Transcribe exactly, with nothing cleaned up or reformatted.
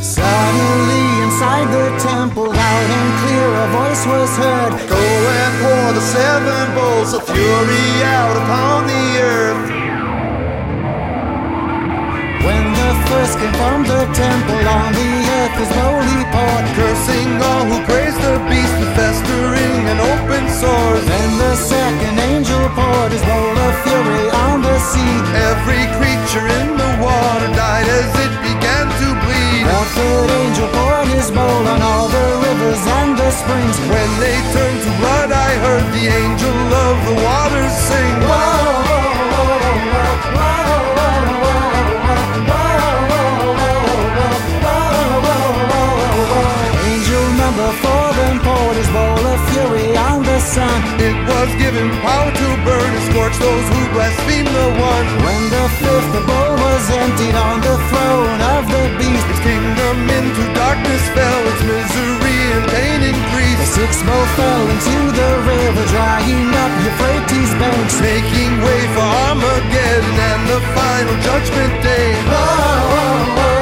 Suddenly inside the temple, loud and clear a voice was heard. Go and pour the seven bowls of fury out upon the earth. When the first came from the temple, on the earth his bowl he poured, cursing all who praise the beast with festering and open sores. Then the second angel poured his bowl of fury on the sea. Every creature in the water died as it began to bleed. The third angel poured his bowl on all the rivers and the springs. When they turned to blood, I heard the angel of the waters sing. Whoa, number four then poured his bowl of fury on the sun. It was given power to burn and scorch those who blaspheme the one. When the fifth the bowl was emptied on the throne of the beast, its kingdom into darkness fell, its misery and pain increased. The sixth bowl fell into the river, drying up Euphrates' banks, making way for Armageddon and the final judgment day. Whoa, whoa, whoa.